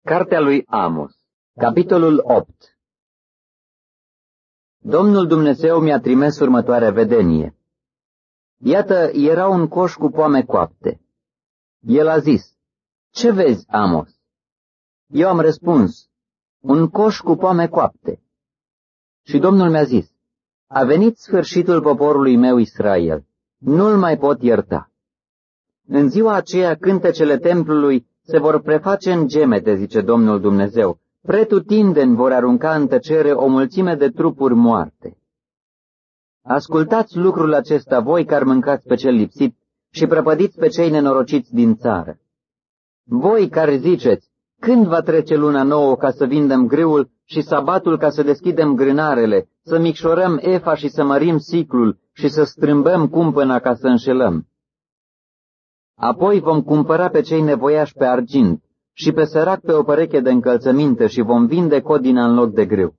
Cartea lui Amos, capitolul 8. Domnul Dumnezeu mi-a trimis următoarea vedenie. Iată, era un coș cu poame coapte. El a zis, ce vezi, Amos? Eu am răspuns, un coș cu poame coapte. Și Domnul mi-a zis, a venit sfârșitul poporului meu Israel, nu-l mai pot ierta. În ziua aceea cântecele templului se vor preface în gemete, zice Domnul Dumnezeu, pretutindeni vor arunca în tăcere o mulțime de trupuri moarte. Ascultați lucrul acesta voi care mâncați pe cel lipsit și prăpădiți pe cei nenorociți din țară. Voi care ziceți, când va trece luna nouă ca să vindem grâul și sabatul ca să deschidem grânarele, să micșorăm efa și să mărim siclul și să strâmbăm cumpăna ca să înșelăm. Apoi vom cumpăra pe cei nevoiași pe argint și pe sărac pe o pereche de încălțăminte și vom vinde codina în loc de grâu.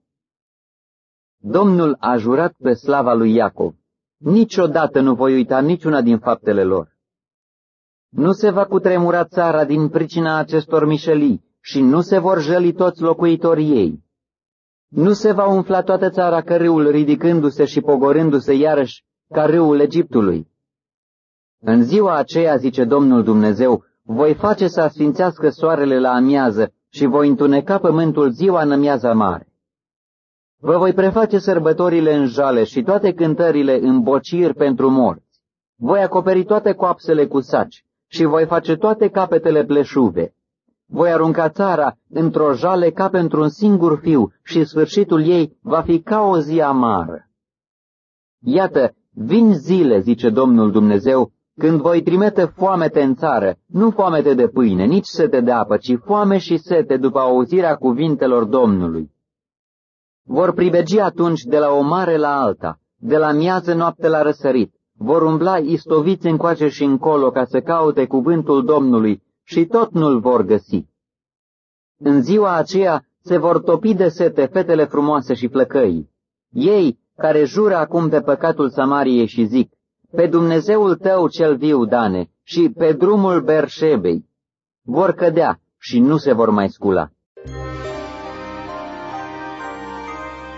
Domnul a jurat pe slava lui Iacov, niciodată nu voi uita niciuna din faptele lor. Nu se va cutremura țara din pricina acestor mișelii și nu se vor jăli toți locuitorii ei. Nu se va umfla toată țara ca râul ridicându-se și pogorându-se iarăși ca râul Egiptului. În ziua aceea, zice Domnul Dumnezeu, voi face să asfințească soarele la amiază și voi întuneca pământul ziua în amiaza mare. Vă voi preface sărbătorile în jale și toate cântările în bociri pentru morți. Voi acoperi toate coapsele cu saci și voi face toate capetele pleșuve. Voi arunca țara într-o jale ca pentru un singur fiu și sfârșitul ei va fi ca o zi amară. Iată, vin zile, zice Domnul Dumnezeu, când voi trimite foamete în țară, nu foamete de pâine, nici sete de apă, ci foame și sete după auzirea cuvintelor Domnului. Vor pribegi atunci de la o mare la alta, de la miază noapte la răsărit, vor umbla istoviți încoace și încolo ca să caute cuvântul Domnului și tot nu-l vor găsi. În ziua aceea se vor topi de sete fetele frumoase și flăcăii, ei care jură acum pe păcatul Samariei și zic, pe Dumnezeul tău cel viu, Dane, și pe drumul Berșebei, vor cădea și nu se vor mai scula.